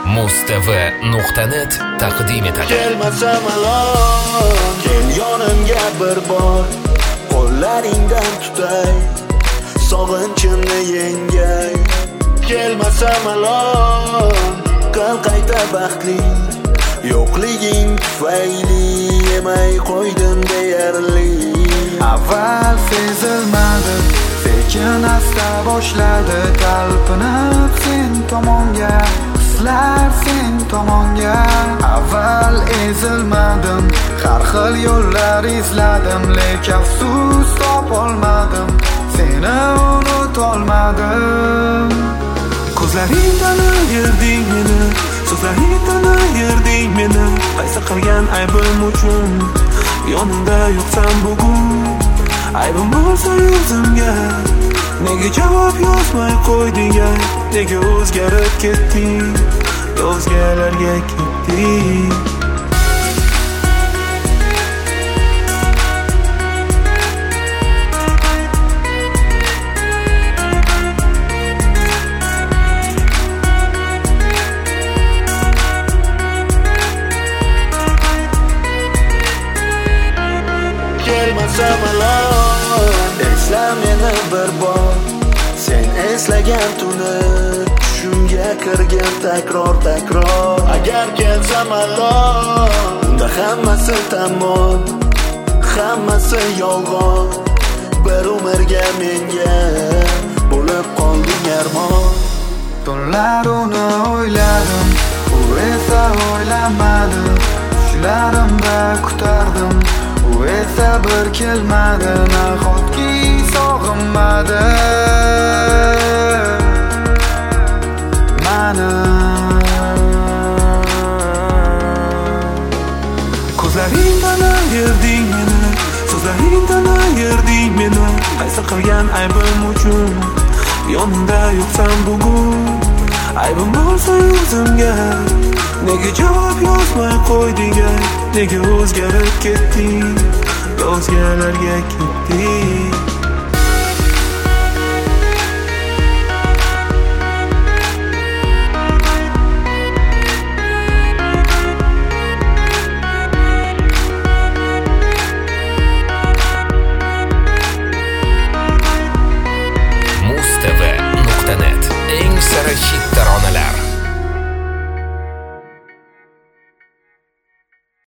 mustv.net taqdim etadi. Kelmasam malol, kel yonimga bir bor, qo'llaringdan tutay, sog'inchimni yengay. Kelmasam malol, qil qayta baxtli, yo'qliging tufayli yemay qo'ydim deyarli. Avval sezilmadi, sekin asta boshladi talpinib sen tomonga, hislar sen tomonga. Avval ezilmadim, har xil yo'llar izladim, lekin afsus topolmadim, seni unutolmadim. Ko'zlaringdan ayırding meni, so'zlaringdan ayırding meni. Qaysi qilgan aybim uchun yonimda yo'qsan bugun? Aybim bo'lsa yuzimga nega javob yozmay qo'yding? Nega o'zgarib ketding, o'zgalarga ketding? Kelmasam malol, esla meni bir bor, sen eslagan tuni tushimga kirgan takror. Agar kelsam malol, unda hammasi tamom, hammasi yolg'on. Bir umrga menga bo'lib qolding armon. Tunlar uni o'yladim, u esa o'ylamadi. Tushlarimda kutardim, u esa bir kelmadi. Nahotki sog'inmadi mani. Ko'zlaringdan ayırding meni, so'zlaringdan ayırding meni. Qaysi qilgan aybim uchun yonimda yo'qsan bugun? Aybim bo'lsa yuzimga nega javob yozmay qo'yding? Nega o'zgarib ketding, o'zgalarga ketding?